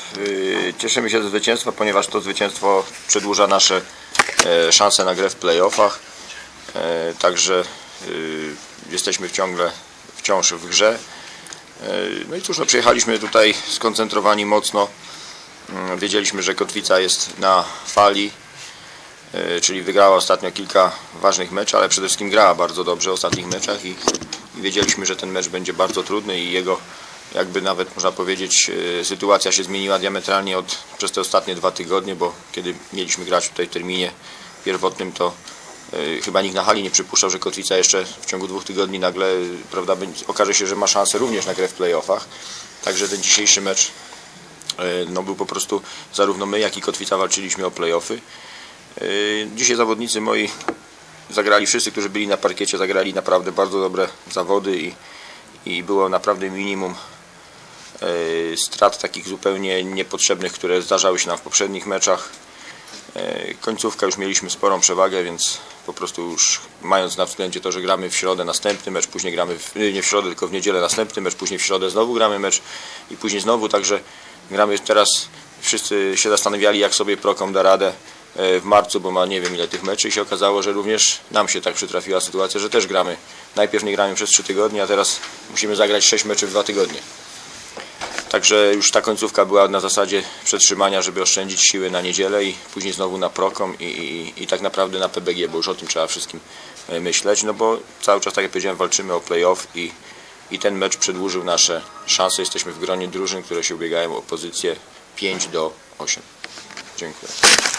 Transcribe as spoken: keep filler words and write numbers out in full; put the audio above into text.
Cieszymy się ze zwycięstwa, ponieważ to zwycięstwo przedłuża nasze szanse na grę w playoffach. Także jesteśmy ciągle wciąż w grze. No i cóż, no, przyjechaliśmy tutaj skoncentrowani mocno. Wiedzieliśmy, że Kotwica jest na fali, czyli wygrała ostatnio kilka ważnych meczów, ale przede wszystkim grała bardzo dobrze w ostatnich meczach i, i wiedzieliśmy, że ten mecz będzie bardzo trudny i jego, jakby nawet można powiedzieć, sytuacja się zmieniła diametralnie od, przez te ostatnie dwa tygodnie, bo kiedy mieliśmy grać tutaj w terminie pierwotnym, to y, chyba nikt na hali nie przypuszczał, że Kotwica jeszcze w ciągu dwóch tygodni nagle, prawda, okaże się, że ma szansę również na grę w playoffach. Także ten dzisiejszy mecz y, no, był po prostu, zarówno my, jak i Kotwica walczyliśmy o playoffy. Y, dzisiaj zawodnicy moi zagrali, wszyscy, którzy byli na parkiecie, zagrali naprawdę bardzo dobre zawody i, i było naprawdę minimum y, strat takich zupełnie niepotrzebnych, które zdarzały się nam w poprzednich meczach. Końcówka już mieliśmy sporą przewagę, więc po prostu już mając na względzie to, że gramy w środę następny mecz, później gramy w, nie w środę, tylko w niedzielę następny mecz, później w środę znowu gramy mecz i później znowu, także gramy teraz, wszyscy się zastanawiali, jak sobie Prokom da radę w marcu, bo ma nie wiem ile tych meczy i się okazało, że również nam się tak przytrafiła sytuacja, że też gramy. Najpierw nie gramy przez trzy tygodnie, a teraz musimy zagrać sześć meczy w dwa tygodnie. Także już ta końcówka była na zasadzie przetrzymania, żeby oszczędzić siły na niedzielę i później znowu na Prokom i, i, i tak naprawdę na P B G, bo już o tym trzeba wszystkim myśleć, no bo cały czas, tak jak powiedziałem, walczymy o playoff i, i ten mecz przedłużył nasze szanse. Jesteśmy w gronie drużyn, które się ubiegają o pozycję pięć do ośmiu. Dziękuję.